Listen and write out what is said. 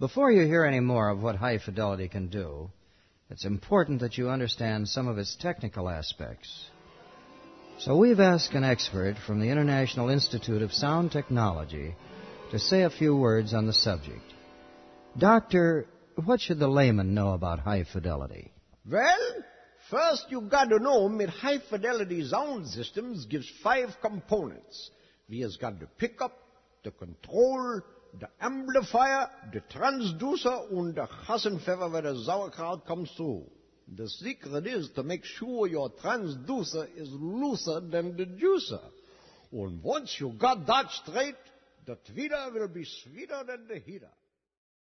Before you hear any more of what high fidelity can do, it's important that you understand some of its technical aspects. So we've asked an expert from the International Institute of Sound Technology to say a few words on the subject. Doctor, what should the layman know about high fidelity? Well, first you got to know that high fidelity sound systems gives 5 components. We has got the pickup, the control, the amplifier, the transducer, and the Hassenpfeffer where the sauerkraut comes through. The secret is to make sure your transducer is looser than the juicer. And once you got that straight, the tweeter will be sweeter than the heater.